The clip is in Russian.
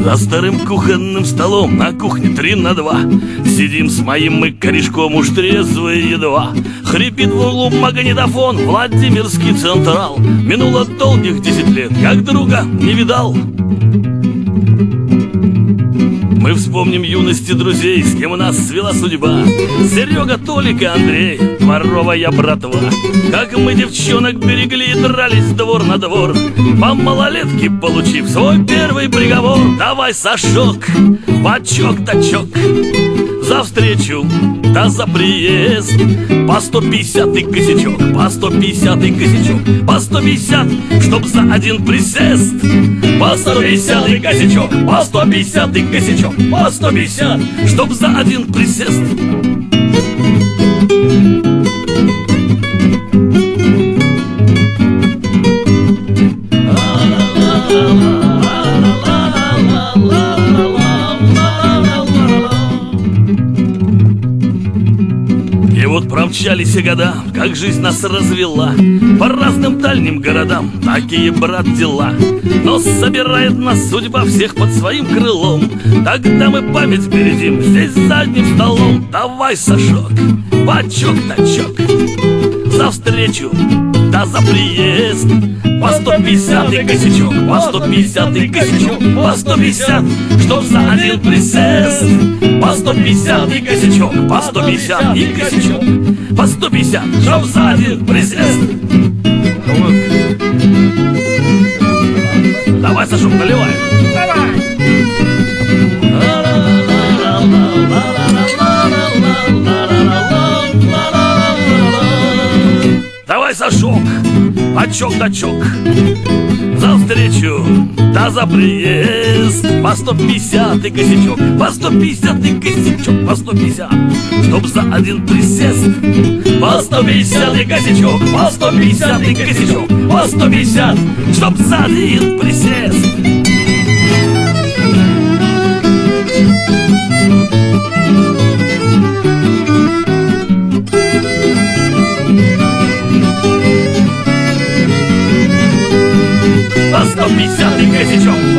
За старым кухонным столом на кухне 3-2 сидим с моим мы корешком, уж трезвые едва. Хрипит в углу магнитофон Владимирский Централ. Минуло долгих 10 лет, как друга не видал. Мы вспомним юности друзей, с кем нас свела судьба. Серега, Толик и Андрей, дворовая братва. Как мы девчонок берегли и дрались двор на двор, по малолетке получив свой первый приговор. Давай, Сашок, бачок-тачок, за встречу, да за приезд. По 150-й косячок, по 150-й косячок, по 150, чтоб за один присест. По 150-й косячок, по 150-й косячок, по 150, чтоб за один присест. И вот промчались и года, как жизнь нас развела по разным дальним городам, такие, брат, дела. Но собирает нас судьба всех под своим крылом. Тогда мы память бередим здесь за одним столом. Давай, Сашок, бачок-тачок, за встречу, да за приезд. По 150-й косячок, по 150-й косячок, по 150, чтоб за один присест. По 150-й косячок, по 150-й косячок, по 150, чтоб за один присест. Давай, Сашок, наливай. Давай. Давай, Сашок, бачок-тачок, за встречу, да за приезд. По 150-й косячок, по 150-й косячок, по 150, чтоб за один присест. По 150-й косячок, по 150-й косячок, по 150, чтоб за один присест. По 150-й косячок,